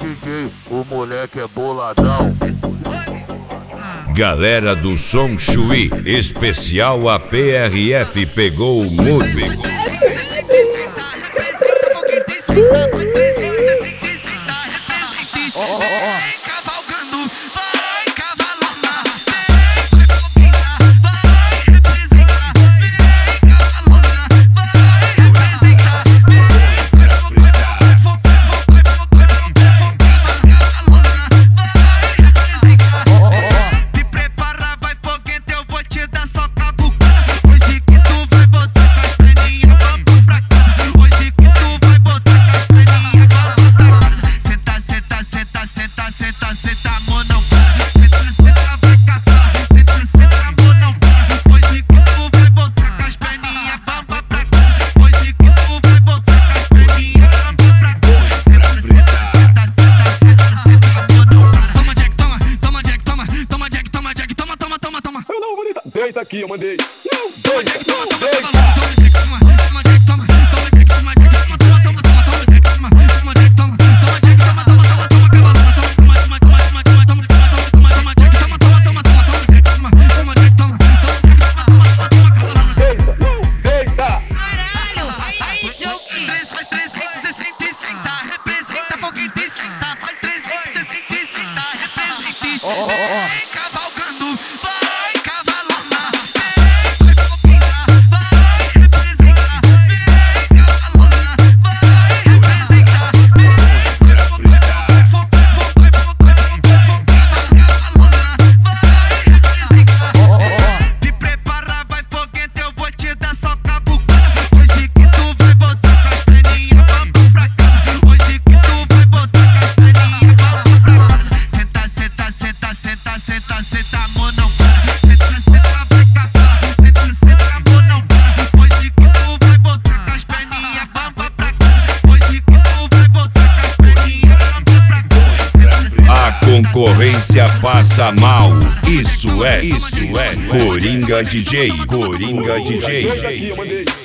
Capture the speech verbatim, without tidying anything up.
D J, o moleque é boladão. Galera do Som Chuí, especial A P R F pegou o mudo. Deita aqui, eu mandei. Não, deita, não, deita. Concorrência passa mal. Isso é, isso é Coringa D J, Coringa D J.